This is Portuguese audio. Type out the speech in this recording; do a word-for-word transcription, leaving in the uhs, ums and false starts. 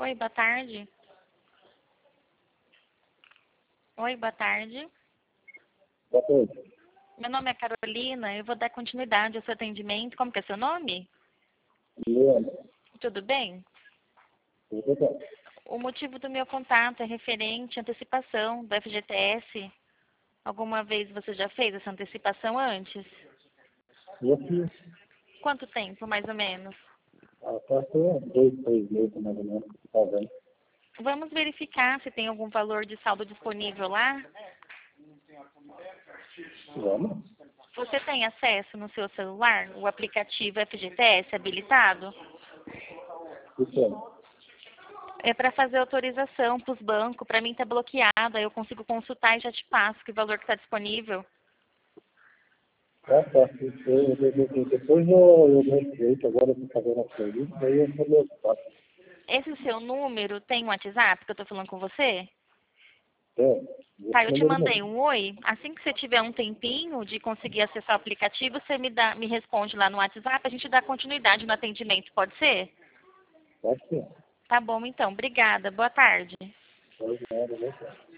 Oi, boa tarde. Oi, boa tarde. Boa tarde. Meu nome é Carolina, eu vou dar continuidade ao seu atendimento. Como que é seu nome? Leandro. Tudo bem? Tudo bem. O motivo do meu contato é referente à antecipação do F G T S. Alguma vez você já fez essa antecipação antes? E aqui, Quanto tempo, mais ou menos? a parte é dois, três meses mais ou menos, tá vendo? Vamos verificar se tem algum valor de saldo disponível lá. Vamos? Você tem acesso no seu celular, o aplicativo F G T S habilitado? Isso É para fazer autorização para os bancos. Para mim está bloqueado, aí eu consigo consultar e já te passo que valor que está disponível. é. Tá, tá. Isso, eu, eu, eu, depois eu, eu me jeito, agora eu tô fazendo a coisa, daí eu vou me ocupar. Esse seu número tem um WhatsApp que eu estou falando com você? É, Tá, esse eu te número mandei mesmo. um oi. Assim que você tiver um tempinho de conseguir acessar o aplicativo, você me, dá, me responde lá no WhatsApp, a gente dá continuidade no atendimento, pode ser? Acho que é. Tá bom, então. Obrigada. Boa tarde. Pois é, né?